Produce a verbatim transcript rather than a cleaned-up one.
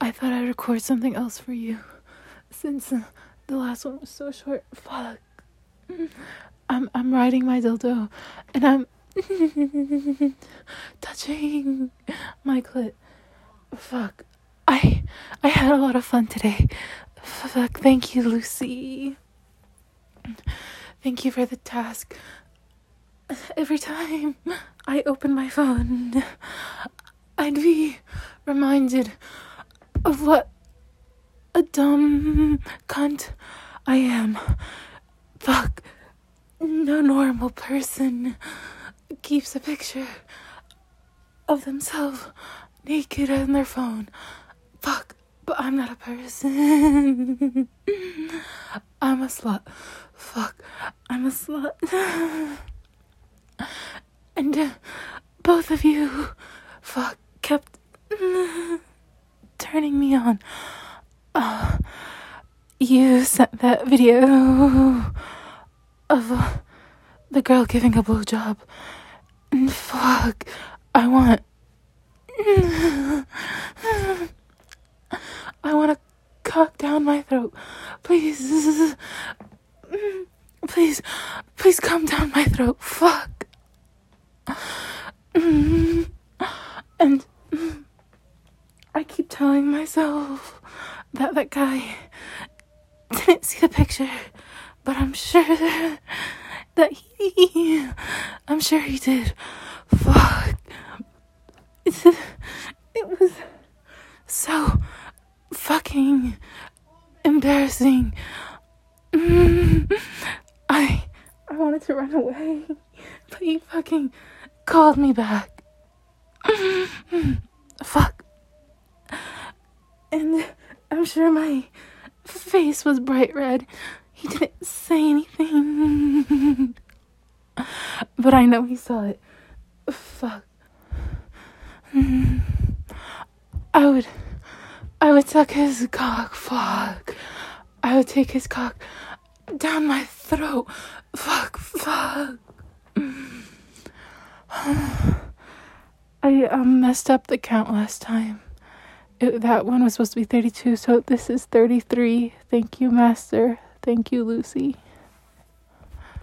I thought I'd record something else for you, since uh, the last one was so short. Fuck. I'm I'm riding my dildo, and I'm touching my clit. Fuck. I I had a lot of fun today. Fuck. Thank you, Lucy. Thank you for the task. Every time I open my phone, I'd be reminded of what a dumb cunt I am. Fuck. No normal person keeps a picture of themselves naked on their phone. Fuck. But I'm not a person. I'm a slut. Fuck. I'm a slut. And uh, both of you, fuck, kept uh, turning me on. Uh, you sent that video of uh, the girl giving a blowjob. And fuck, I want... I want to cock down my throat. Please. Please. Please come down my throat. Fuck. And I keep telling myself that that guy didn't see the picture, but I'm sure that he, I'm sure he did. Fuck. It's, it was so fucking embarrassing. I, I wanted to run away, but he fucking called me back. Fuck. And I'm sure my face was bright red. He didn't say anything. But I know he saw it. Fuck. I would... I would suck his cock. Fuck. I would take his cock down my throat. Fuck. Fuck. I um, messed up the count last time. It, that one was supposed to be thirty-two, so this is thirty-three. Thank you, Master. Thank you, Lucy.